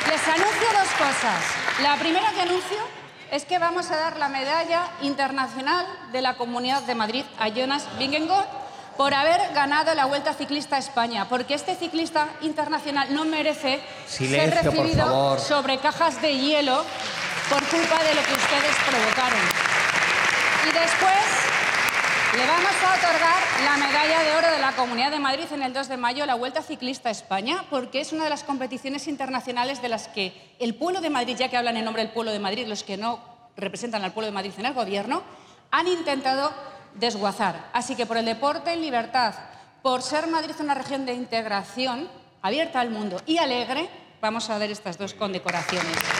Les anuncio dos cosas. La primera que anuncio es que vamos a dar la medalla internacional de la Comunidad de Madrid a Jonas Vingegaard por haber ganado la Vuelta Ciclista a España, porque este ciclista internacional no merece ser recibido sobre cajas de hielo por culpa de lo que ustedes provocaron. Y después le vamos a otorgar la medalla de oro de la Comunidad de Madrid en el 2 de mayo, la Vuelta Ciclista a España, porque es una de las competiciones internacionales de las que el pueblo de Madrid, ya que hablan en nombre del pueblo de Madrid, los que no representan al pueblo de Madrid en el gobierno, han intentado desguazar. Así que por el deporte en libertad, por ser Madrid una región de integración abierta al mundo y alegre, vamos a ver estas dos condecoraciones.